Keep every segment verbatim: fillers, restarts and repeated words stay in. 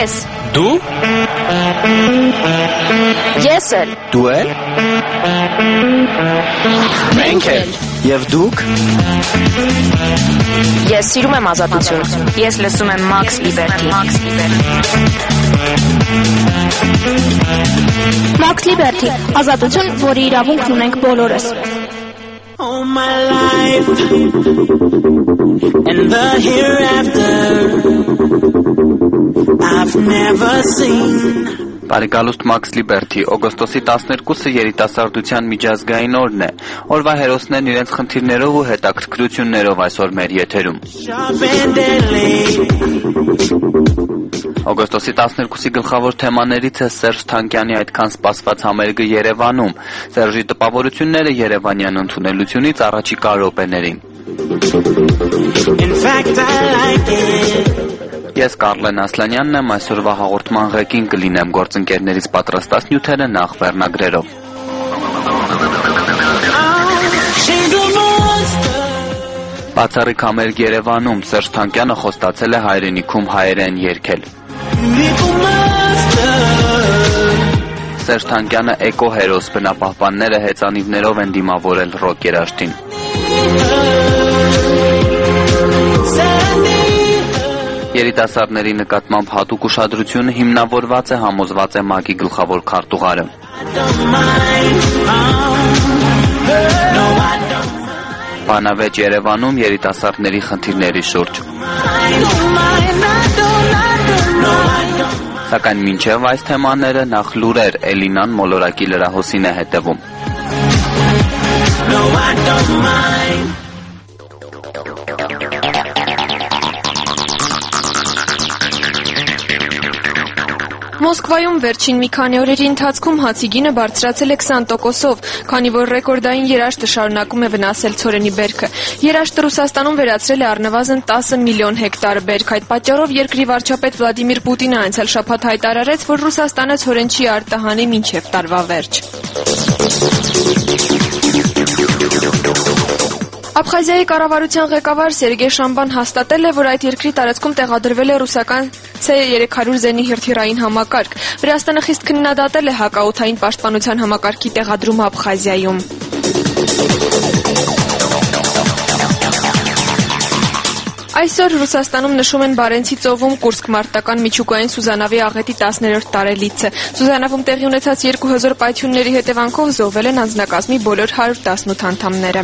Ես։ Դու։ Ես էլ։ Դու էլ։ Մենք էլ։ Եվ դուք։ Ես սիրում եմ ազատություն։ Ես լսում եմ Max Liberty։ Max Liberty, ազատություն, որի իրավունքն ունենք բոլորս։ All my life and the hereafter I've never seen. Բարեկալուստ Max Liberty, օգոստոսի տասներկուսը երիտասարդության միջազգային օրն է։ Օրվա հերոսներն իրենց խնդիրներով ու հետաքրքրություններով այսօր մեր եթերում։ Օգոստոսի տասներկուսի գլխավոր թեմաներից է Սերժ Թանկյանի այդքան սպասված համերգը Երևանում, Սերժի տպավորությունները երևանյան ընդունելությունից առաջիկա րոպեներին։ Ես Կարլեն Ասլանյանն եմ, այսօրվա հաղորդման ղեկին կլինեմ, գործընկերներից պատրաստած նյութերը նախ վերնագրերով։ Բացառիկ համերգ Երևանում, Սերժ Թանկյանը խոստացել է հայրենիքում հայերեն երգել։ Սերժ Թանկյանը էկո-հերոս, բնապահպանները հեծանիվներով են դիմավորել ռոք երաժշտին։ Երիտասարդների նկատմամբ հատուկ ուշադրությունը հիմնավորված է, համոզված է ՄԱԿ-ի գլխավոր քարտուղարը։ Բանավեճ Երևանում երիտասարդների խնդիրների շուրջ։ Սակայն մինչև այս թեմաները նախ լուրեր, Էլինան մոլորակի լրահոսին է հետևում։ Մոսկվայում վերջին մի քանի օրերի ընթացքում հացի գինը բարձրացել է քսան տոկոսով, քանի որ ռեկորդային երաշտը շարունակում է վնասել ցորենի բերքը։ Երաշտը Ռուսաստանում վերացրել է առնվազն տասը միլիոն հեկտար բերք։ Այդ պատճառով երկրի վարչապետ Վլադիմիր Պուտինը անցյալ շաբաթ հայտարարեց, որ Ռուսաստանը ցորեն չի արտահանի մինչև տարվա վերջ։ Աբխազիայի կառավարության ղեկավար Սերգեյ Շամբան հաստատել է, որ այդ երկրի տարածքում տեղադրվել է ռուսական C երեք հարյուր զենի հրթիռային համակարգ։ Վրաստանը խիստ քննադատել է հակաօդային պաշտպանության համակարգի տեղադրումը Աբխազիայում։ Այսօր Ռուսաստանում նշում են Բարենցի ծովում Կուրսկ մարտական միջուկային սուզանավի աղետի տասներորդ տարելիցը։ Սուզանավում տեղի ունեցած երկու հզոր պայթյունների հետևանքով զոհվել են անձնակազմի բոլոր հարյուր տասնութ անդամները։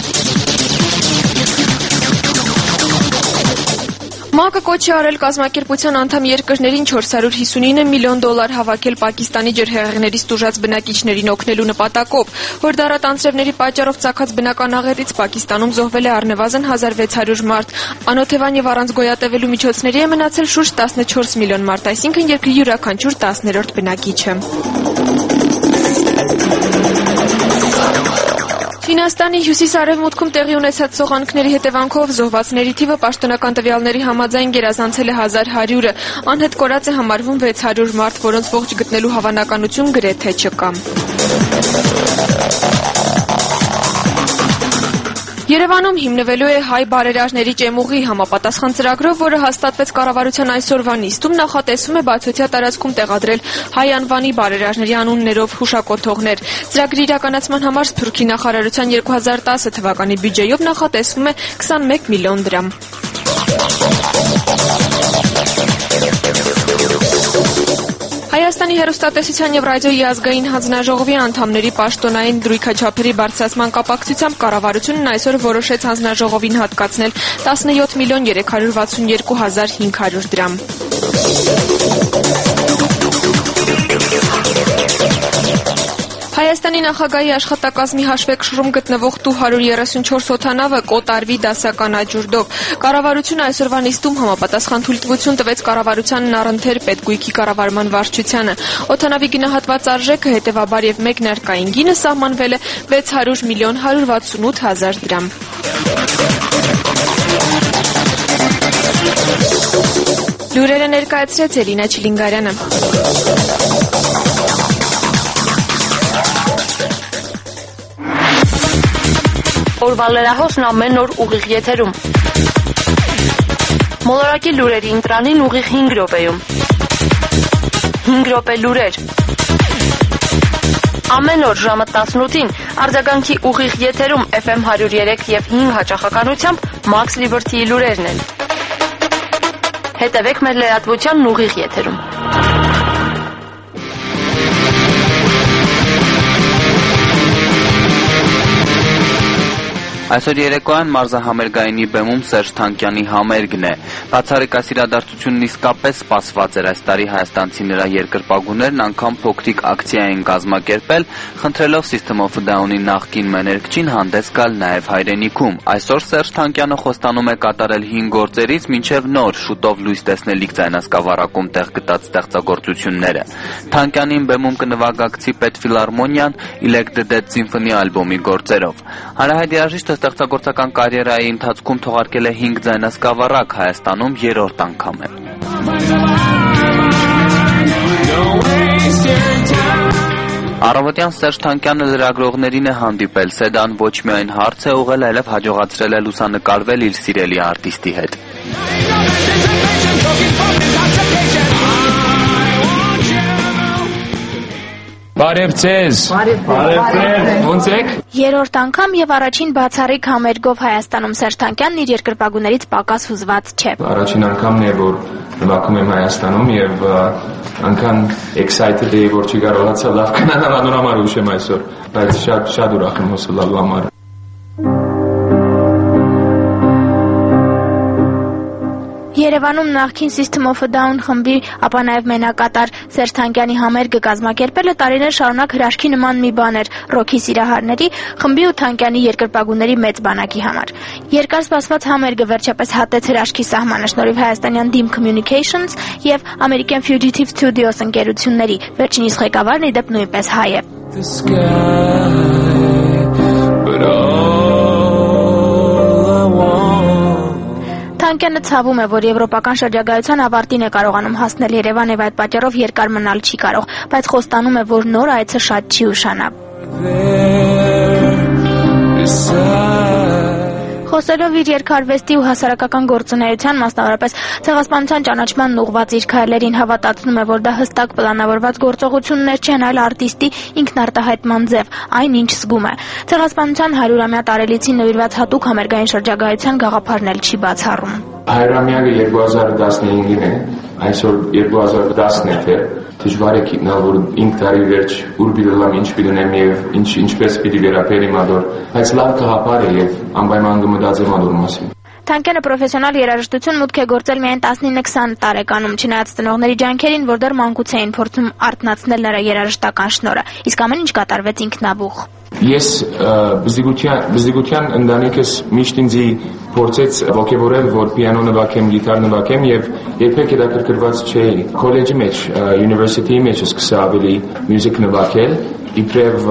ՄԱԿ-ը կոչ է արել կազմակերպության անդամ երկրներին չորս հարյուր հիսունինը միլիոն դոլար հավաքել Պակիստանի ջրհեղեղներից տուժած բնակիչներին օգնելու նպատակով։ Հորդառատ անձրևների պատճառով ծագած բնական աղետից Պակիստանում զոհվել է առնվազն հազար վեց հարյուր մարդ։ Անօթևան եւ առանց գոյատևելու միջոցների է մնացել շուրջ տասնչորս միլիոն մարդ, այսինքն երկրի յուրաքանչյուր տասներորդ բնակիչը։ Չինաստանի հյուսիս-արևմուտքում տեղի ունեցած սողանքների հետևանքով զոհվածների թիվը պաշտոնական տվյալների համաձայն գերազանցել է հազար հարյուրը, անհետ կորած է համարվում վեց հարյուր մարդ, որոնց ողջ գտնելու հավանականություն գրեթե չկա։ Երևանում հիմնվելու է հայ բարերարների ճեմուղի համապատասխան ծրագրով, որը հաստատվեց կառավարության այսօրվա նիստում, նախատեսվում է բացօթյա տարածքում տեղադրել հայ անվանի բարերարների անուններով հուշակոթողներ։ Ծրագրի իրականացման համար Սփյուռքի նախարարության երկու հազար տասը թվականի բյուջեով նախատեսվում է քսանմեկ միլիոն դրամ։ Հայաստանի հեռուստատեսության եւ ռադիոյի ազգային հանձնաժողովի անդամների պաշտոնային դրույքաչափերի բարձրացման կապակցությամբ կառավարությունն այսօր որոշեց հանձնաժողովին հատկացնել տասնյոթ միլիոն երեք հարյուր վաթսունյերկու հազար հինգ հարյուր դրամ։ Հայաստանի նախագահի աշխատակազմի հաշվեկշռում գտնվող Տու հարյուր երեսունչորս օդանավը կոտարվի դասական աճուրդով։ Կառավարությունը այսօրվա նիստում համապատասխան թույլտվություն տվեց կառավարությանն առընթեր պետգույքի կառավարման վարչությանը։ Օդանավի գնահատված արժեքը հետևաբար եւ մեկ ներկային գինը սահմանվել է վեց հարյուր միլիոն հարյուր վաթսունութ հազար դրամ։ Լուրերը ներկայացրեց Էլինա Չիլինգարյանը։ Օրվա լրահոսն ամեն օր ուղիղ եթերում։ Մոլորակի լուրերի ընտրանին ուղիղ հինգ րոպեում։ հինգ րոպե լուրեր։ Ամեն օր ժամը տասնութին արձագանքի ուղիղ եթերում Էֆ Էմ հարյուր երեք և հինգ հաճախականությամբ Max Liberty-ի լուրերն են։ Հետևեք մեր լրատվությանն ուղիղ եթերում։ Այսօր երեկոյան մարզահամերգայինի բեմում Սերժ Թանկյանի համերգն է։ Բացառիկ այս իրադարձությունն իսկապես սպասված էր։ Այս տարի հայաստանցի նրա երկրպագուներն անգամ փոքրիկ ակցիա էին կազմակերպել, խնդրելով System of a Down-ի նախկին մեներկչին հանդես գալ նաև հայրենիքում։ Այսօր Սերժ Թանկյանը խոստանում է կատարել հին գործերից մինչև նոր, շուտով լույս տեսնելիք ձայնասկավառակում տեղ գտած ստեղծագործությունները։ Թանկյանին բեմում կնվագակցի Պետֆիլհարմոնիան Elect the Dead Symphony ալբոմի գործերով։ Հանրահայտ երաժիշտը ստեղծագործական կարիերայի ընթացքում թողարկել է հինգ ձայնասկավառակ, Հայաստանում երրորդ անգամ է։ Առավոտյան Սերժ Թանկյանը լրագրողներին է հանդիպել, Սեդան ոչ միայն հարց է ուղղել, այլև հաջողացրել է լուսանկարվել իր սիրելի արտիստի հետ։ Բարև ձեզ։ Բարև։ Ոնց եք։ Երրորդ անգամ եւ առաջին բացառիկ համերգով Հայաստանում Սերժ Թանկյանն իր երկրպագուներից պակաս հուզված չէ։ Առաջին անգամն է, որ նվագում եմ Հայաստանում եւ անգամ excited եմ, որ չկարողացա լավ կանանալ անորամար ուշեմ այսօր, բայց շատ շատ ուրախ եմ հոսալու համար։ Երևանում նախկին System of a Down խմբի, ապա նաև մենակատար Սերժ Թանկյանի համերգը կազմակերպելը տարիներ շարունակ հրաշքի նման մի բան էր ռոքի սիրահարների, խմբի ու Թանկյանի երկրպագուների մեծ բանակի համար։ Երկար սպասված համերգը վերջապես հատեց հրաշքի սահմանը շնորհիվ հայաստանյան Dim Communications եւ American Fugitive Studios ընկերությունների, վերջինիս ղեկավարն ի դեպ նույնպես հայ է։ Թանկյանը ցավում է, որ եվրոպական շրջագայության ավարտին է կարողանում հասնել Երևան եւ այդ պատճառով երկար մնալ չի կարող, բայց խոստանում է, որ նոր այցը շատ չի ուշանա։ Խոսելով իր երկարվեստի ու հասարակական գործունեության, մասնավորապես ցեղասպանության ճանաչմանն ուղղված իր քայլերին, հավատացնում է, որ դա հստակ պլանավորված գործողություններ չեն, այլ արտիստի ինքնարտահայտման ձև, այն ինչ զգում է։ Ցեղասպանության հարյուրամյա տարելիցին նվիրված հատուկ համերգային շրջագայության գաղափարն էլ չի բացառում։ Հայրամյակը երկու հազար տասնհինգին է, այսօր երկու հազար տասնութ է, դժվար է գիտնալ, որ ինք տարի վերջ ուր պիտի ինչ պիտի ունեմ եւ ինչ ինչպես պիտի վերապրեմ ադոր, բայց լավ գաղափար է եւ անպայման կմտածեմ ադոր մասին։ Թանկյանը պրոֆեսիոնալ երաժշտություն մուտք է գործել միայն տասնինը քսան տարեկանում, չնայած ծնողների ջանքերին, որ դեռ մանկուց էին փորձում արթնացնել նրա երաժշտական շնորհը, իսկ ամեն ինչ կատարվեց ինքնաբուխ։ Ես բզդիգության բզդիգության ընտանիքս միշտ ինձ փորձեց ողջորել, որ պիանո նվագեմ, գիտար նվագեմ եւ երբեք հետաքրքրված չէի։ Քոլեջի մեջ, յունիվերսիթիի մեջ սկսա ավելի մյուզիկ նվագել, իբրև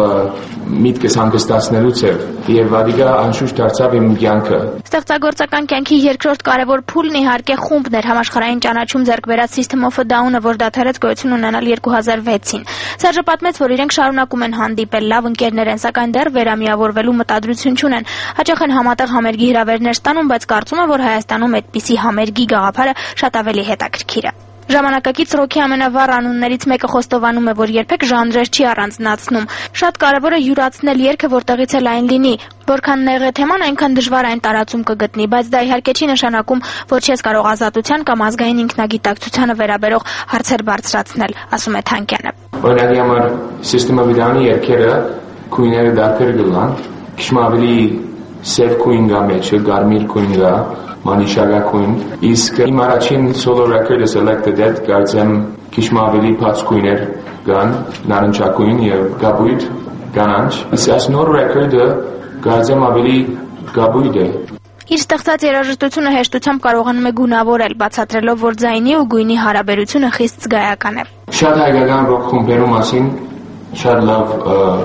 միտքս հանգստացնելուց եւ ադիգա անշուշտ դարձավ իմ կյանքը։ Ստեղծագործական կյանքի երկրորդ կարևոր փուլն իհարկե խումբն էր, համաշխարհային ճանաչում ձեռք բերած System of a Down-ը, որ դադարեց գոյություն ունենալ երկու հազար վեցին։ Սերժը պատմեց, որ իրենք շարունակում են հանդիպել, լավ ընկերներ են, սակայն դեռ վերամիավորվելու մտադրություն չունեն։ Հաճախ են համատեղ համերգի հրավերներ ստանում, բայց կարծում է, որ Հայաստանում այդպիսի համերգի գաղափարը շատ ավելի հետաքրքիր է։ Ժամանակակից ռոքի ամենավառ անուններից մեկը խոստովանում է, որ երբեք ժանրեր չի առանձնացնում։ Շատ կարևոր է յուրացնել երգը, որտեղից էլ այն լինի։ Որքան նեղ է թեման, այնքան դժվար այն տարածում կգտնի, բայց դա իհարկե չի նշանակում, որ չես կարող ազատության կամ ազգային ինքնագիտակցությանը վերաբերող հարցեր բարձրացնել, ասում է Թանկյանը։ Օրինակի համար System of a Down-ի երգերը քույները դարբեր գլան, քիչ ավելի սև քույն գա մեջը, գարմիր քույն գա, մանիշագա քույն, իսկ իմ առաջին solo record-ը Elect the Dead կարծեմ քիչ ավելի բաց քույներ կան, նարնջակույն եւ գաբույտ կանանչ, իսկ այս նոր record-ը կարծեմ ավելի գաբույտ է։ Իր ստեղծած երաժշտությունը հեշտությամբ կարողանում է գունավորել, բացատրելով, որ ձայնի ու գույնի հարաբերությունը խիստ զգայական է։ Շատ հայկական ռոք խմբերի մասին շատ լավ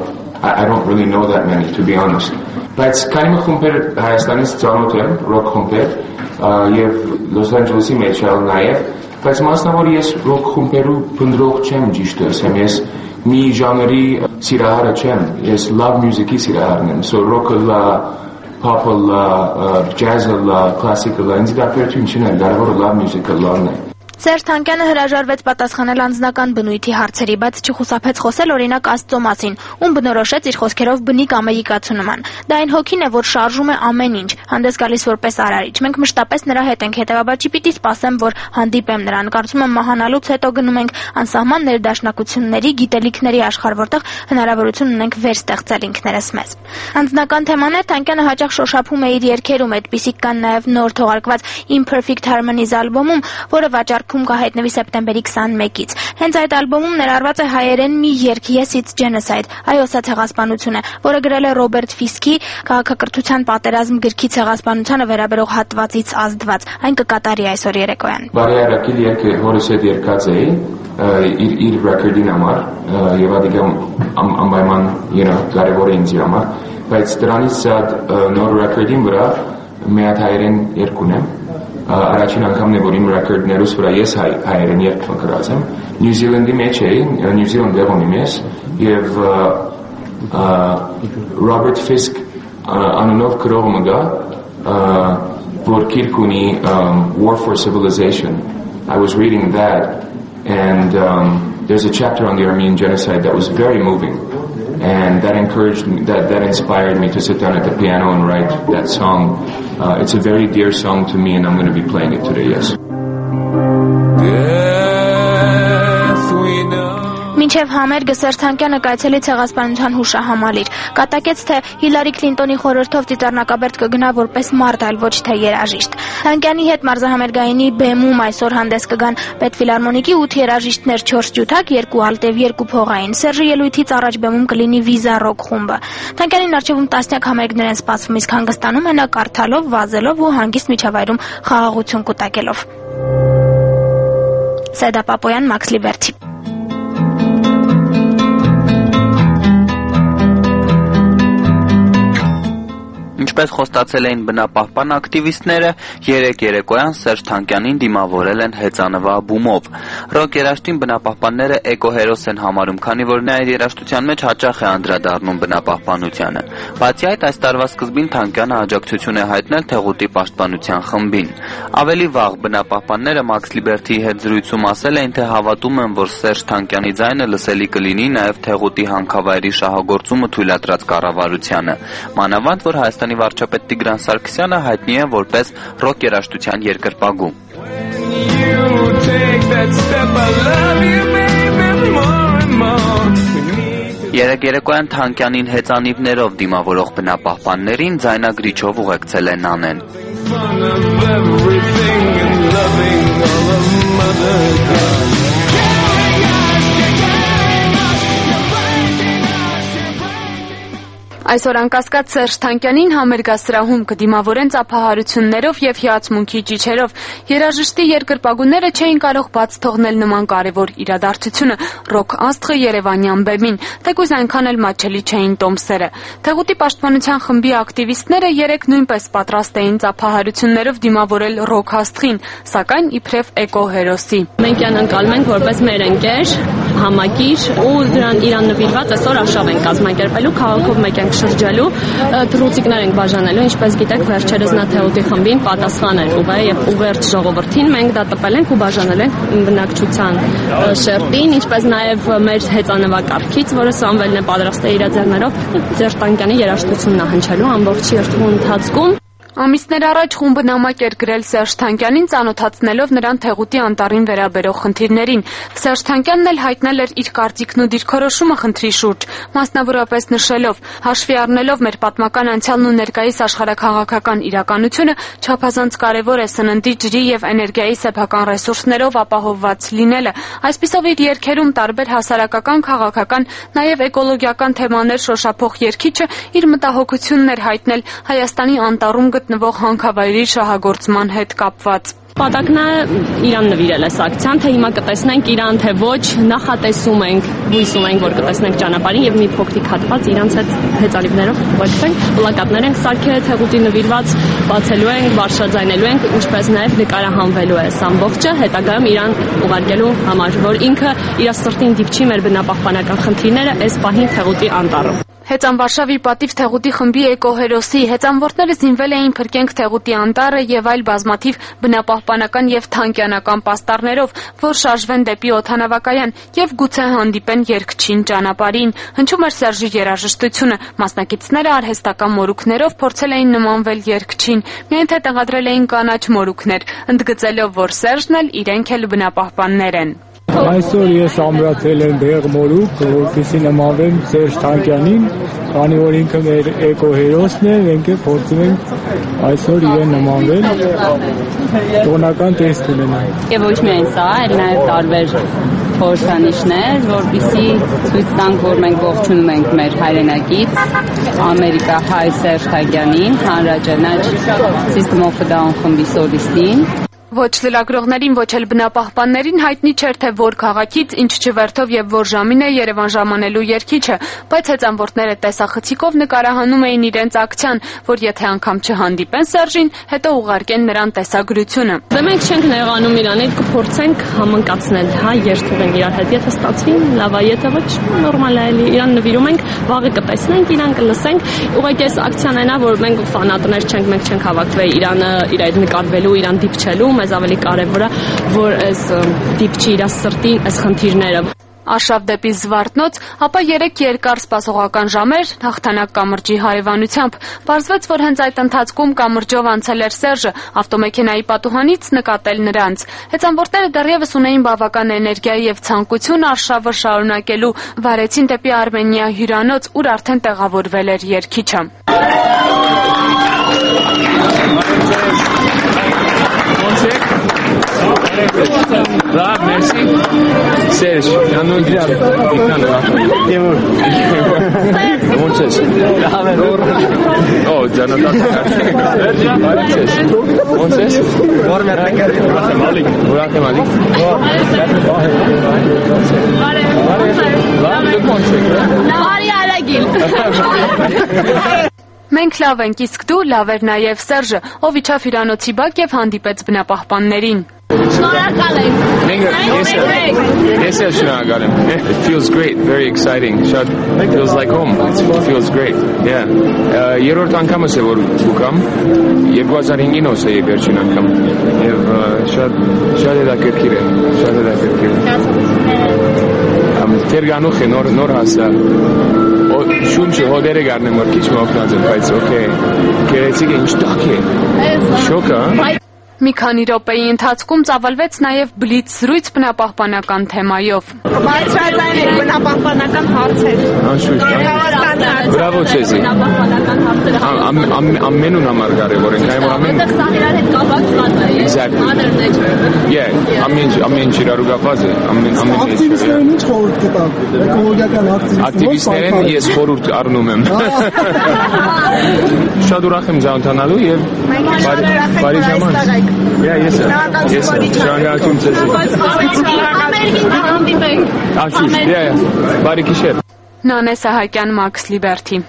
I don't really know that many, to be honest. Բայց քանի խումբեր Հայաստանից ծանոթ եմ, ռոք խումբեր, եւ Լոս Անջելեսի մեջ էլ նաեւ, բայց մասնավոր ես ռոք խումբերու բնդրող չեմ ճիշտ ասեմ, ես մի ժանրի սիրահարը չեմ, ես լավ մյուզիկի սիրահարն եմ, so rock-ը լա, pop-ը լա, jazz-ը լա, classic-ը լա, ինձ դարբերություն չունի, կարևորը լավ մյուզիկը լավն է։ Սերժ Թանկյանը հրաժարվեց պատասխանել անձնական բնույթի հարցերի, բայց չխուսափեց խոսել օրինակ Աստծո մասին, ում բնորոշեց իր խոսքերով բնիկ ամերիկացունման։ Դա այն հոգին է, որ շարժում է ամեն ինչ, հանդես գալիս որպես արարիչ։ Մենք մշտապես նրա հետ ենք, հետևաբար չի պիտի սպասեմ, որ հանդիպեմ նրան։ Կարծում եմ մահանալուց հետո գնում ենք անսահման ներդաշնակությունների, գիտելիքների աշխարհ, որտեղ հնարավորություն ունենք վերստեղծել ինքներս մեզ։ Անձնական թեմաներ Թանկյանը հաճախ շոշափում է իր երգերում, այդպիսիք կան նաև նոր թողարկված Imperfect Harmonies ալբոմում, որը վաճառքում կհայտնվի սեպտեմբերի քսաներկուից։ Հենց այդ ալբոմում ներառված է հայերեն մի երգ Yes It's Genocide, այո, սա ցեղասպանություն է, որը գրել է Ռոբերտ Ֆիսկի քաղաքակրթության պատերազմ գրքի ցեղասպանությանը վերաբերող հատվածից ազդված։ Այն կկատարի այսօր երեկոյան։ Բարի արակիլ երգը հորս հետ երգած էի իր իր ռեկորդին համար եւ ադիգամ անպայման you know կարևոր է ինձ համար, բայց դրանից շատ նոր ռեկորդին վրա մի հատ հայերեն երգ ունեմ։ Առաջին անգամն է, որ իմ ռեկորդներուս վրա ես հայերեն երգ գրած եմ։ Նյու Զիլանդի մեջ էի, Նյու Զիլանդը ունի ես եւ Ռոբերտ Ֆիսկ անունով գրող մը գա, որ գիրք ունի War for Civilization. I was reading that and um, there's a chapter on the Armenian genocide that was very moving. And that encouraged me, that, that inspired me to sit down at the piano and write that song. Uh, it's a very dear song to me and I'm going to be playing it today, yes. Մինչև համերգը Սերժ Թանկյանը կայցելի ցեղասպանության հուշահամալիր, կատակեց, թե Հիլարի Քլինտոնի խորհրդով ծիծեռնակաբերդ կգնա որպես մարդ, այլ ոչ թե երաժիշտ։ Թանկյանի հետ մարզահամերգայինի բեմում այսօր հանդես կգան Պետֆիլարմոնիկի ութ երաժիշտներ, չորս ջութակ, երկու ալտև, երկու փողային։ Սերժի ելույթից առաջ բեմում կլինի Վիզա ռոք խումբը։ Թանկյանին առջևում տասնյակ համերգներ են սպասվում, իսկ հանգստանում է նա կարդալով, վազելով ու հանգիստ միջավայրում խաղաղություն կուտակելով։ Սեդա Պապոյան, Մաքս Լիբերթի։ Ինչպես խոստացել էին բնապահպան ակտիվիստները, երեք երեկոյան Սերժ Թանկյանին դիմավորել են հեծանվա բումով։ Ռոք երաժշտին բնապահպանները էկոհերոս են համարում, քանի որ նա իր երաժշտության մեջ հաճախ է անդրադառնում բնապահպանությանը։ Բացի այդ, այս տարվա սկզբին Թանկյանը աջակցություն է հայտնել Թեղուտի պաշտպանության խմբին։ Ավելի վաղ բնապահպանները Մաքս Լիբերթիի հետ զրույցում ասել էին, թե հավատում են, որ Սերժ Թանկյանի ձայնը լսելի կլինի նաև Թեղուտի հանքավայրի շահագործումը թույլատրած կառավարությանը։ Մանավանդ, որ Հայաստանի վարչապետ Տիգրան Սարգսյանը հայտնի է որպես ռոք երաժշտության երկրպագու։ Երեք երեկոյան Թանկյանին հեծանիվներով դիմավորող բնապահպաններին ձայնագրիչով ուղեկցել են Նանեն։ Այսօր անկասկած Սերժ Թանկյանին համերգասրահում կդիմավորեն ծափահարություններով եւ հիացմունքի ճիչերով։ Երաժշտի երկրպագուները չէին կարող բաց թողնել նման կարևոր իրադարձությունը՝ ռոք աստղը Երևանյան բեմին, թեկուզ այնքան էլ մատչելի չէին տոմսերը։ Թեղուտի պաշտպանության խմբի ակտիվիստները երեք նույնպես պատրաստ էին ծափահարություններով դիմավորել ռոք աստղին, սակայն իբրև էկոհերոսի։ Մենք անցալում ենք որպես մեր ընկեր, համակիր ու դրան իրան նվիրված այսօր արշավ են կազմակերպելու, քաղաքով մեկ ենք շրջելու, թռուցիկներ ենք բաժանելու, ինչպես գիտեք, վերջերս նա Թեղուտի խմբին պատասխան էր ուղղել եւ ուղերձ ժողովրդին, մենք դա տպել ենք ու բաժանել ենք բնակչության շերտին, ինչպես նաեւ մեր հեծանվակարգից, որը Սամվելն է պատրաստել իր ձեռներով Սերժ Թանկյանի երաժշտությունն է հնչելու ամբողջ երթուղու ընթացքում։ Ամիսներ առաջ խումբը նամակ էր գրել Սերժ Թանկյանին, ծանոթացնելով նրան Թեղուտի անտառին վերաբերող խնդիրներին։ Սերժ Թանկյանն էլ հայտնել էր իր կարծիքն ու դիրքորոշումը խնդրի շուրջ, մասնավորապես նշելով. հաշվի առնելով մեր պատմական անցյալն ու ներկայիս աշխարհաքաղաքական իրականությունը, չափազանց կարևոր է սննդի, ջրի եւ էներգիայի սեփական ռեսուրսներով ապահովված լինելը։ Այսպիսով իր երգերում տարբեր հասարակական, քաղաքական, նաեւ էկոլոգիական թեմաներ շոշափող երգիչը իր մտահոգությունն էր հայտնել Հայաստանի անտառում գտնվող հանքավայրի շահագործման հետ կապված։ Պատակն է իրան նվիրել է ակցիան, թե հիմա կտեսնենք իրան, թե ոչ, նախատեսում ենք, հույս ունենք, որ կտեսնենք ճանապարհին եւ մի փոքրիկ հատված իրանց հետ հեծանիվներով ուղեկցենք, պլակատներ ենք սարքել Թեղուտի նվիրված, բացելու ենք, վարշաձայնելու ենք, ինչպես նաեւ նկարահանվելու է այս ամբողջը, հետագայում իրան ուղարկելու համար, որ ինքը իր սրտին դիպչի մեր բնապահպանական խնդիրները այս պահին Թեղուտի անտառում։ Հեծան Վարշավի պատիվ թեղուտի խմբի էկոհերոսի հեծանվորդները զինվել էին Փրկենք թեղուտի անտառը եւ այլ բազմաթիվ բնապահպանական եւ թանկյանական պաստառներով, որ շարժվեն դեպի օդանավակայան եւ գուցե հանդիպեն երգչին ճանապարհին։ Հնչում էր Սերժի երաժշտությունը, մասնակիցները արհեստական մորուքներով փորձել էին նմանվել երգչին, միայն թե տեղադրել էին կանաչ մորուքներ, ընդգծելով, որ Սերժն էլ իրենք էլ բնապահպաններ են։ Այսօր ես ամրացել եմ դեղ մորուք, որպեսզի նմանվեմ Սերժ Թանկյանին, քանի որ ինքը մեր էկոհերոսն է, մենք էլ փորձում ենք այսօր իրեն նմանվել, տոնական տեսք ունենալ։ Եվ ոչ միայն սա, այլ նաև տարբեր խորհրդանիշներ, որպեսզի ցույց տանք, որ մենք ողջունում ենք մեր հայրենակից Ամերիկա հայ Սերժ Թանկյանին, հանրաճանաչ System of a Down խմբի սոլիստին։ Ոչ լրագրողներին, ոչ էլ բնապահպաններին հայտնի չէր, թե որ քաղաքից, ինչ չվերթով եւ որ ժամին է Երևան ժամանելու երգիչը, բայց հեծանվորդները տեսախցիկով նկարահանում էին իրենց ակցիան, որ եթե անգամ չհանդիպեն Սերժին, հետո ուղարկեն նրան տեսագրությունը։ Դե մենք չենք նեղանում իրան, այդ կփորձենք համընկացնել, հա, երթուղենք իրար հետ, եթե ստացվի, լավ է, եթե ոչ, նորմալ է, իրան նվիրում ենք, վաղը կտեսնենք, իրան կլսենք։ Ուղղակի այս ակցիան այնա, որ մենք ֆանատներ չենք, մենք չենք հավաքվել իրանը իր այդ նկարվելու, իրան դիպչելու, մեզ ավելի կարևոր է, որ այս դիպչի իր սրտին այս խնդիրները։ Արշավ դեպի Զվարթնոց, ապա երեք երկար սպասողական ժամեր հաղթանակ կամրջի հարևանությամբ։ Պարզվեց, որ հենց այդ ընթացքում կամրջով անցել էր Սերժը, ավտոմեքենայի պատուհանից նկատել նրանց։ Հեծանվորդները դեռևս ունեին բավական էներգիա եւ ցանկություն արշավը շարունակելու, վարեցին դեպի Արմենիա հյուրանոց, ուր արդեն տեղավորվել էր երգիչը։ Bravo, merci. Serge, hanno girato. Comment c'est? Oh, già notato. Comment c'est? Malik. Burak Malik. Մենք լավ ենք, իսկ դու լավ էր նաև Սերժը, ով իջավ հյուրանոցի բակ եւ հանդիպեց բնապահպաններին։ Շնորհակալ ենք։ Yes, yes, շնորհակալ եմ։ It feels great, very exciting. Շատ feels like home. It feels great. Yeah. Երրորդ անգամս է որ ուկամ, երկու հազար հինգին է վերջին անգամ։ Եվ շատ շատ հետաքրքիր է, շատ հետաքրքիր է։ Թերգանուխ է նոր նոր հասա։ Շունչը հոդերը գարնեմ, որ քիչ մոքնած եմ, բայց օքեյ, գերեցիկ է, ինչ տակ է, շոկ է, հա։ Մի քանի րոպեի ընթացքում ծավալվեց նաև բլից զրույց բնապահպանական թեմայով։ Բարձրացան էր բնապահպանական հարցեր։ Անշուշտ, բրավո Չեզի։ Ամենուն համար կարևոր են, այն որ ամեն Սա իրար հետ կապակցված է։ Exactly. Yeah, ամեն ամեն իրարու կապված է, ամեն ամեն ակտիվիստերին ինչ խորհուրդ կտաք, էկոլոգիական ակտիվիստերին ես խորհուրդ առնում եմ։ Շատ ուրախ եմ զանոթանալու եւ բարի ժամանակ։ Yeah, yes sir. Yes sir. Շնորհակալություն ձեզ։ Ամերիկին հանդիպենք։ Աշուշ, yeah, բարի գիշեր։ Նանե Սահակյան, Max Liberty։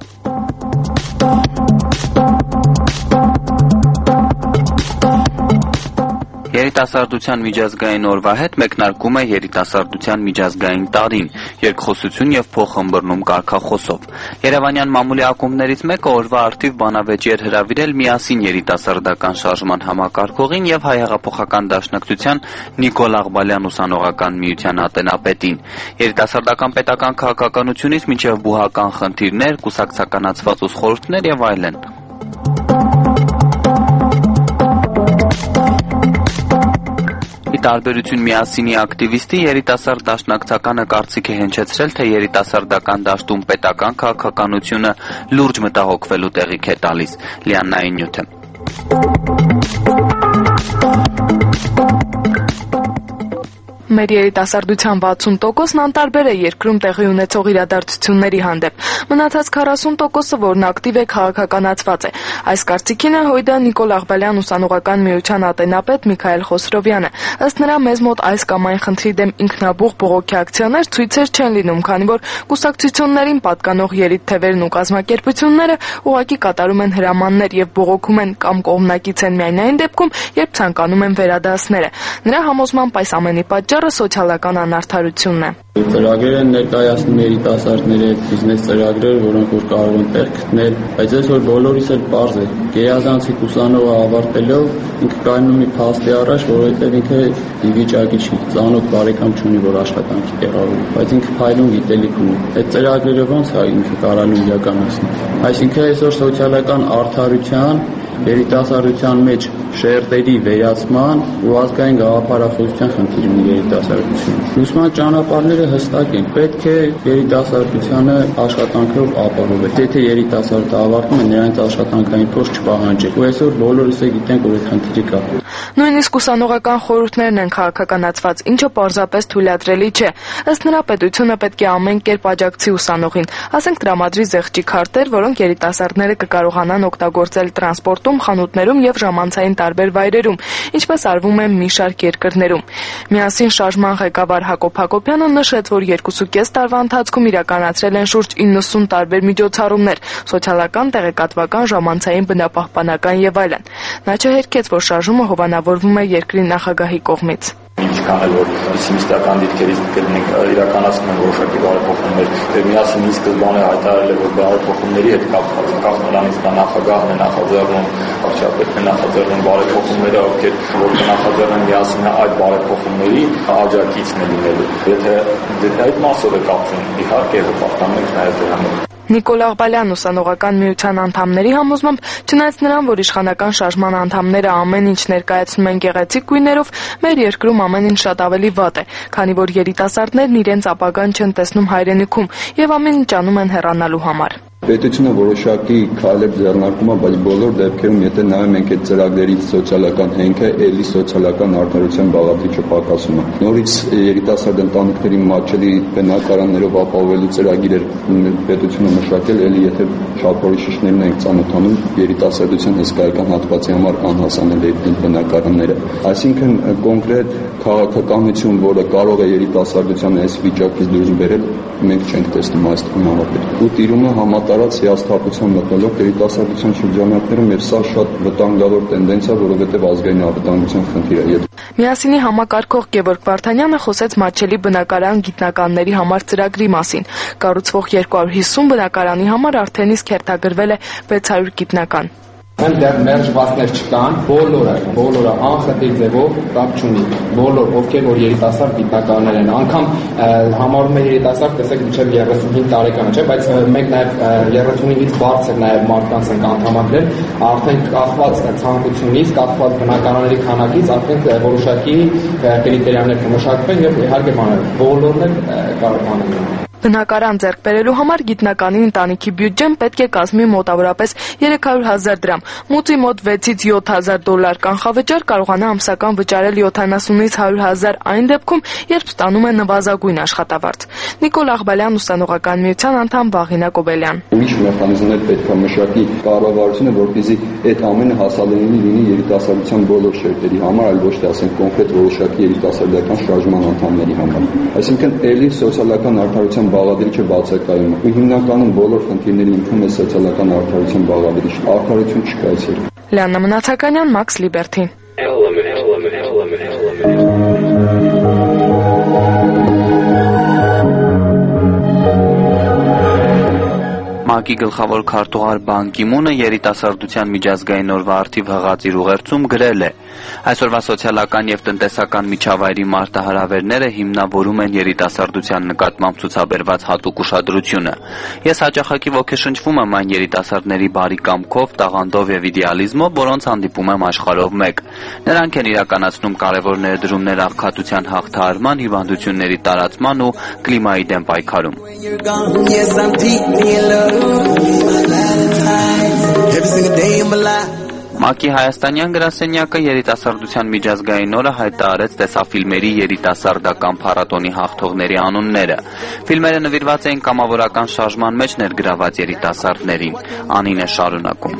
Երիտասարդության միջազգային օրվա հետ մեկնարկում է երիտասարդության միջազգային տարին, երկխոսություն եւ փոխըմբռնում կարգախոսով։ Երևանյան մամուլի ակումբներից մեկը օրվա արդիվ բանավեճի էր հրավիրել միասին երիտասարդական շարժման համակարգողին եւ Հայ հեղափոխական դաշնակցության Նիկոլ Աղբալյան ուսանողական միության ատենապետին։ Երիտասարդական պետական քաղաքականությունից մինչեւ բուհական խնդիրներ, կուսակցականացված ուսխորհուրդներ եւ այլն։ Տարբերություն միասինի ակտիվիստի երիտասարդ դաշնակցականը կարծիք է հնչեցրել, թե երիտասարդական դաշտում պետական քաղաքականությունը լուրջ մտահոգվելու տեղիք է տալիս։ Լիաննային նյութը։ Մեր երիտասարդության վաթսուն տոկոսն անտարբեր է երկրում տեղի ունեցող իրադարձությունների հանդեպ։ Մնացած քառասուն տոկոսը, որն ակտիվ է, քաղաքականացված է։ Այս կարծիքին է հույդը Նիկոլ Աղբալյան ուսանողական միության ատենապետ Միքայել Խոսրովյանը։ Ըստ նրա, մեզ մոտ այս կամ այն խնդրի դեմ ինքնաբուխ բողոքի ակցիաներ ցույցեր չեն լինում, քանի որ կուսակցություններին պատկանող երիտթևերն ու կազմակերպությունները ուղղակի կատարում են հրամաններ եւ բողոքում են կամ կողմնակից են միայն այն դեպքում, երբ ցանկանում են վերադասները։ Նրա համոզմամբ այս ամենի պատճառ պատճառը սոցիալական անարդարությունն է։ Ծրագրերը ներկայացնում երիտասարդների այդ բիզնես ծրագրեր, որոնք որ կարող են տեղ գտնել, բայց այս որ բոլորիս էլ պարզ է։ Գերազանցիկ ուսանողը ավարտելով ինքը կայանում մի փաստի առաջ, որովհետև ինքը ի վիճակի չի, ծանոթ բարեկամ չունի, որ աշխատանքի տեղավորվի, բայց ինքը փայլուն գիտելիք ունի։ Այդ ծրագրերը ոնց է ինքը կարողանում իրականացնել։ Այսինքն այսօր սոցիալական արդարության, երիտասարդության մեջ շերտերի վերացման ու ազգային գաղափարախոսության խնդիր ունի երիտասարդությունը։ Ուսման ճանապարհները հստակ են։ Պետք է երիտասարդությանը աշխատանքով ապահովել։ Եթե երիտասարդը ավարտում է, նրանց աշխատանքային փորձ չպահանջել։ Ու այսօր բոլորս է գիտենք, որ այդ խնդիրը կա։ Նույնիսկ ուսանողական խորհուրդներն են քաղաքականացված, ինչը պարզապես թույլատրելի չէ։ Ըստ նրա, պետությունը պետք է ամեն կերպ աջակցի ուսանողին, ասենք տրամադրի զեղչի քարտեր, որոնք երիտասարդները կկարողանան օգտագործել տրանսպորտում, խանութներում եւ ժամանցային տարբեր վայրերում, ինչպես արվում է մի շարք երկրներում։ Միասին շարժման ղեկավար Հակոբ Հակոբյանը նշեց, որ երկուսուկես տարվա ընթացքում իրականացրել են շուրջ իննսուն տարբեր միջոցառումներ՝ սոցիալական, տեղեկատվական, ժամանցային, բնապահպանական եւ այլն։ Նա չհերքեց, որ շարժումը հովանավորվում է երկրի նախագահի կողմից։ Ինչքան էլ որ պեսիմիստական դիրքերից կլինենք իրականացնում են որոշակի բարեփոխումներ, միասին ի սկզբանե հայտարարել է, որ բարեփոխումների հետ կապված կապ նրանից դա նախագահն է նախաձեռնում, վարչապետն է նախաձեռնում բարեփոխումները, ովքեր որ կնախաձեռնեն միասին այդ բարեփոխումների աջակիցն է լինելու։ Եթե այդ մասով է կապվում, իհարկե հպարտանում ենք նաև դրանով։ Նիկոլ Աղբալյան ուսանողական միության անդամների համոզմամբ, չնայած նրան, որ իշխանական շարժման անդամները ամեն ինչ ներկայացնում են գեղեցիկ գույներով, մեր երկրում ամեն ինչ շատ ավելի վատ է, քանի որ երիտասարդներն իրենց ապագան չեն տեսնում հայրենիքում եւ ամեն ինչ անում են հեռանալու համար։ Պետությունը որոշակի քայլեր ձեռնարկում է, բայց բոլոր դեպքերում, եթե նայում ենք այդ ծրագրերի սոցիալական հենքը, ելի սոցիալական արդարության բաղադրիչը պակասում է։ Նորից երիտասարդ ընտանիքների մատչելի բնակարաններով ապահովելու ծրագիրեր պետությունը մշակել, ելի եթե շահփորոշիչներն ենք ծանոթանում, երիտասարդության հսկայական հատվածի համար անհասանելի են բնակարանները։ Այսինքն կոնկրետ քաղաքականություն, որը կարող է երիտասարդության այս վիճակից դուրս բերել, մենք չենք տեսնում այս համապետում։ Ու տիրում է համատարած հիասթափության մտնելով երիտասարդության շրջանակներում, եւ սա շատ վտանգավոր տենդենսիա, որովհետեւ ազգային անվտանգության խնդիր է։ Միասինի համակարգող Գևորգ Վարդանյանը խոսեց մատչելի բնակարան գիտնականների համար ծրագրի մասին։ Կառուցվող երկու հարյուր հիսուն բնակարանի համար արդեն իսկ հերթագրվել է վեց հարյուր գիտնական։ Այնտեղ մերժվածներ չկան, բոլորը, բոլորը անխտիր ձևով կապ չունի։ Բոլոր, ովքեր որ երիտասարդ գիտնականներ են, անգամ համարում է երիտասարդ, տեսեք մինչև երեսունհինգ տարեկանը, չէ, բայց մենք նաև երեսունհինգից բարձր նաև մարդկանց ենք անդամակրել, արդեն կախված ցանկությունից, կախված բնակարանների քանակից, արդեն որոշակի կրիտերիաներ կմշակվեն եւ իհարկե բաներ, բոլորն էլ կարող անեն։ Բնակարան ձեռք բերելու համար գիտնականի ընտանիքի բյուջեն պետք է կազմի մոտավորապես երեք հարյուր հազար դրամ, մուծի մոտ վեցից յոթ հազար դոլար կանխավճար կարողանա ամսական վճարել յոթանասունից հարյուր հազար այն դեպքում, երբ ստանում է նվազագույն աշխատավարձ։ Նիկոլ Աղբալյան ուսանողական միության անդամ Վաղինա Կոբելյան։ Ուրիշ մեխանիզմներ պետք է մշակի կառավարությունը, որպեսզի այդ ամենը հասանելի լինի երիտասարդության բոլոր շերտերի համար, այլ ոչ թե ասենք կոնկրետ որոշակի երիտասարդական շարժման անդամների համար։ Այսինքն ելի սոցիալական արդարության բաղադրիչը բացակայում է։ Ու հիմնականում բոլոր խնդիրների հիմքում է սոցիալական արդարության բաղադրիչը։ Արդարություն չկա այս երկրում։ Լիաննա Մնացականյան, Max Liberty։ ՄԱԿ-ի գլխավոր քարտուղար Բան Կի Մունը երիտասարդության միջազգային օրվա առթիվ հղած իր ուղերձում գրել է. Այսօրվա սոցիալական եւ տնտեսական միջավայրի մարտահրավերները հիմնավորում են երիտասարդության նկատմամբ ցուցաբերված հատուկ ուշադրությունը։ Ես հաճախակի ոգեշնչվում եմ այն երիտասարդների բարի կամքով, տաղանդով եւ իդեալիզմով, որոնց հանդիպում եմ աշխարհով մեկ։ Նրանք են իրականացնում կարևոր ներդրումներ աղքատության հաղթահարման, հիվանդությունների տարածման ու կլիմայի դեմ պայքարում։ ՄԱԿ-ի հայաստանյան գրասենյակը երիտասարդության միջազգային օրը հայտարարեց տեսաֆիլմերի երիտասարդական փառատոնի հաղթողների անունները։ Ֆիլմերը նվիրված էին կամավորական շարժման մեջ ներգրաված երիտասարդներին։ Անին է շարունակում։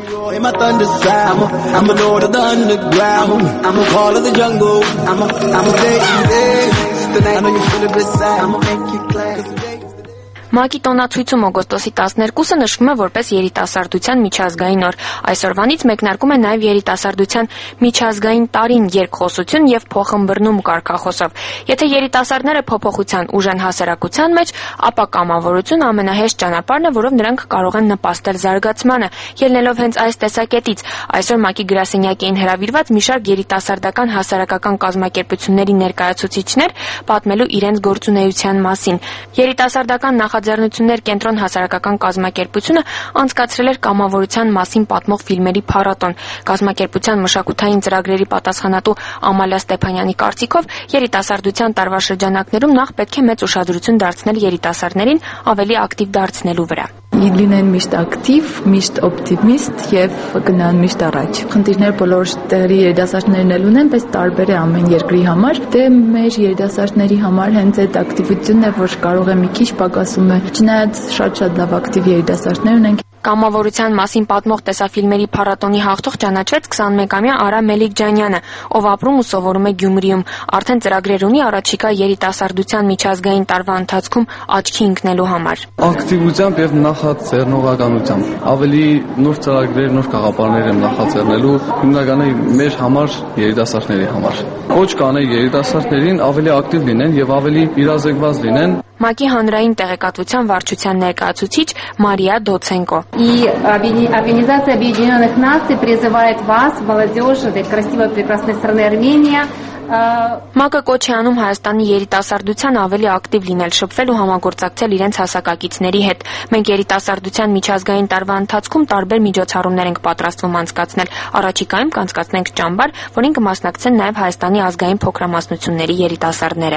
ՄԱԿ-ի տոնացույցում օգոստոսի տասներկուսը նշվում է որպես երիտասարդության միջազգային օր։ Այսօրվանից մեկնարկում է նաև երիտասարդության միջազգային տարին երկխոսություն եւ փոխըմբռնում կարգախոսով։ Եթե երիտասարդները փոփոխության ուժ են հասարակության մեջ, ապա կամավորություն ամենահեշտ ճանապարհն է, որով նրանք կարող են նպաստել զարգացմանը։ Ելնելով հենց այս տեսակետից, այսօր ՄԱԿ-ի գրասենյակի էին հրավիրված մի շարք երիտասարդական հասարակական կազմակերպությունների ներկայացուցիչներ պատմելու իրենց գործունեության մասին։ Երիտասարդական նախաձեռնություններ կենտրոն հասարակական կազմակերպությունը անցկացրել էր կամավորության մասին պատմող ֆիլմերի փառատոն։ Կազմակերպության մշակութային ծրագրերի պատասխանատու Ամալիա Ստեփանյանի կարծիքով երիտասարդության տարվա շրջանակներում նախ պետք է մեծ ուշադրություն դարձնել երիտասարդներին ավելի ակտիվ դարձնելու վրա։ Լինեն միշտ ակտիվ, միշտ օպտիմիստ եւ գնան միշտ առաջ։ Խնդիրներ բոլոր տեղի երիտասարդներն էլ ունեն, բայց տարբեր է ամեն երկրի համար։ Դե մեր երիտասարդների համար հենց այդ ակտիվությունն է, որ կարող է մի քիչ պակասում է։ Չնայած շատ-շատ լավ ակտիվ երիտասարդներ ունենք։ Կամավորության մասին պատմող տեսաֆիլմերի փառատոնի հաղթող ճանաչվեց քսանմեկամյա Արա Մելիքջանյանը, ով ապրում ու սովորում է Գյումրիում։ Արդեն ծրագրեր ունի առաջիկա երիտասարդության միջազգային տարվա ընթացքում աչքի ընկնելու համար։ Ակտիվությամբ եւ նախաձեռնողականությամբ ավելի նոր ծրագրեր, նոր գաղափարներ եմ նախաձեռնելու հիմնականում մեր համար երիտասարդների համար։ Ոչ կանե երիտասարդներին ավելի ակտիվ լինեն եւ ավելի իրազեկված լինեն։ ՄԱԿ-ի հանրային տեղեկատվության վարչության ներկայացուցիչ Մարիա Դոցենկո։ И Организация Объединенных Наций призывает вас, молодежь этой красивой прекрасной страны Армения, ՄԱԿ-ը կոչ է անում Հայաստանի երիտասարդության ավելի ակտիվ լինել, շփվել ու համագործակցել իրենց հասակակիցների հետ։ Մենք երիտասարդության միջազգային տարվա ընթացքում տարբեր միջոցառումներ ենք պատրաստվում անցկացնել։ Առաջիկայում կանցկացնենք ճամբար, որին կմասնակցեն նաև Հայաստանի ազգային փոքրամասնությունների երիտասարդները։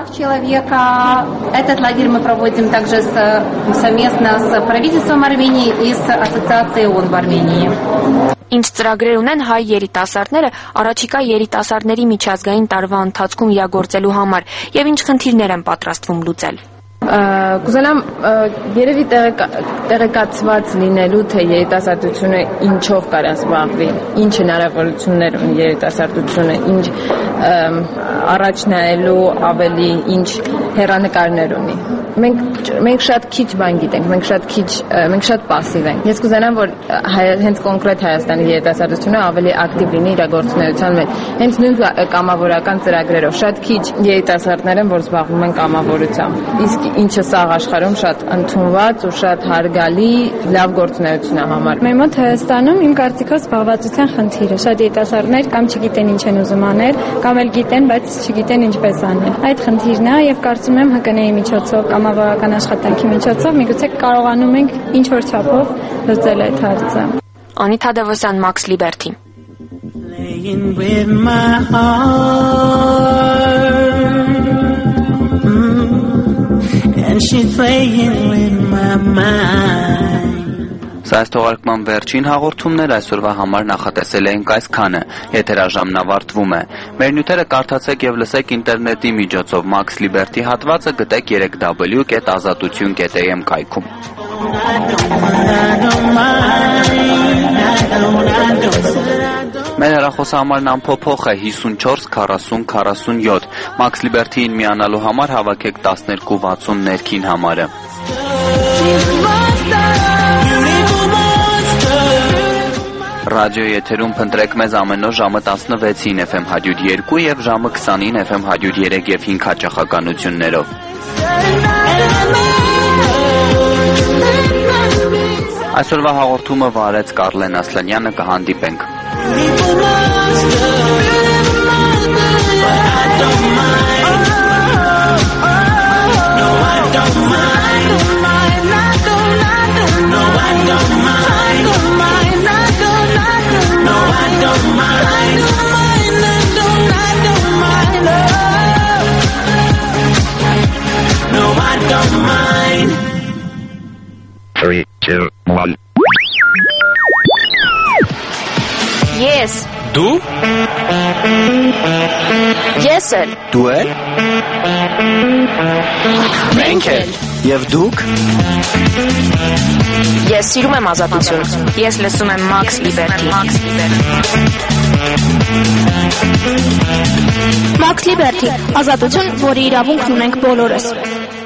Этот лагерь мы проводим также совместно с правительством Армении и с Ассоциацией ООН в Армении. Ինչ ծրագրեր ունեն հայ երիտասարդները առաջիկա երիտասարդների միջազգային տարվա ընթացքում իրագործելու համար եւ ինչ խնդիրներ են պատրաստվում լուծել։ Կուզենամ երևի տեղեկացված լինելու, թե երիտասարդությունը ինչով կարա զբաղվի, ինչ հնարավորություններ ունի երիտասարդությունը, ինչ առաջ նայելու ավելի ինչ հեռանկարներ ունի։ Մենք մենք շատ քիչ բան գիտենք, մենք շատ քիչ, մենք շատ пассив ենք։ Ես կուզենամ, որ հենց կոնկրետ Հայաստանի երիտասարդությունը ավելի ակտիվ լինի իր գործունեության մեջ։ Հենց նույն կամավորական ծրագրերով շատ քիչ երիտասարդներ են, որ զբաղվում են կամավորությամբ։ Իսկ ինչը սաղ աշխարհում շատ ընդունված ու շատ հարգալի լավ գործունեություն է համար։ Մեր մոտ Հայաստանում իմ կարծիքով զբաղվածության խնդիրը։ Շատ երիտասարդներ կամ չգիտեն ինչ են ուզում անել, կամ էլ գիտեն, բայց չգիտեն ինչպես անել։ Այդ խնդիրն է եւ կարծում եմ ՀԿՆ-ի միջոցով կամ կամավորական աշխատանքի միջոցով միգուցե կարողանում ենք ինչ որ չափով լուծել այդ հարցը։ Անիթա Դևոսյան, Max Liberty։ Playing with my heart mm, and she's playing with my mind. Սա այս թողարկման վերջին հաղորդումներ այսօրվա համար նախատեսել էինք այսքանը։ Եթերաժամն ավարտվում է։ Մեր նյութերը կարդացեք եւ լսեք ինտերնետի միջոցով Max Liberty հատվածը գտեք three w dot azatutun dot a m կայքում։ Մեր հեռախոսահամարն ամփոփող է fifty-four forty forty-seven։ Max Liberty-ին միանալու համար հավաքեք twelve sixty ներքին համարը։ Ռադիոյի եթերում փնտրեք մեզ ամեն օր ժամը տասնվեցին F M one oh two եւ ժամը twenty-ին F M one oh three եւ five հաճախականություններով։ Այսօրվա հաղորդումը վարեց Կարլեն Ասլանյանը, կհանդիպենք։ Three, two, one. Yes. Դու? Ես էլ։ Դու էլ։ Մենք էլ։ Եվ դուք։ Ես սիրում եմ ազատություն։ Ես լսում եմ Max Liberty։ Max Liberty, ազատություն, որի իրավունքն ունենք բոլորս։